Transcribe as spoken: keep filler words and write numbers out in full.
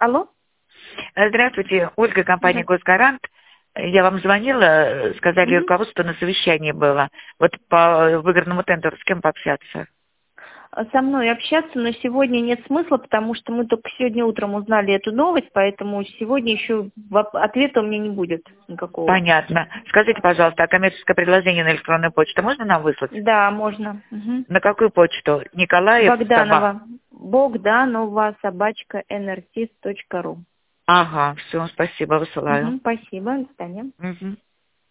Алло? Здравствуйте, Ольга, компания Здравствуйте. «Госгарант». Я вам звонила, сказали, Мгм. руководство на совещании было. Вот по выигранному тендеру с кем пообщаться? Со мной общаться, но сегодня нет смысла, потому что мы только сегодня утром узнали эту новость, поэтому сегодня еще воп- ответа у меня не будет никакого. Понятно. Скажите, пожалуйста, а коммерческое предложение на электронную почту можно нам выслать? Да, можно. Мгм. На какую почту? Николаев, Соба? Богданова. Богданова, собачка, энэртис точка ру. Ага, все, спасибо, высылаю. Мгм, спасибо, до свидания. Мгм.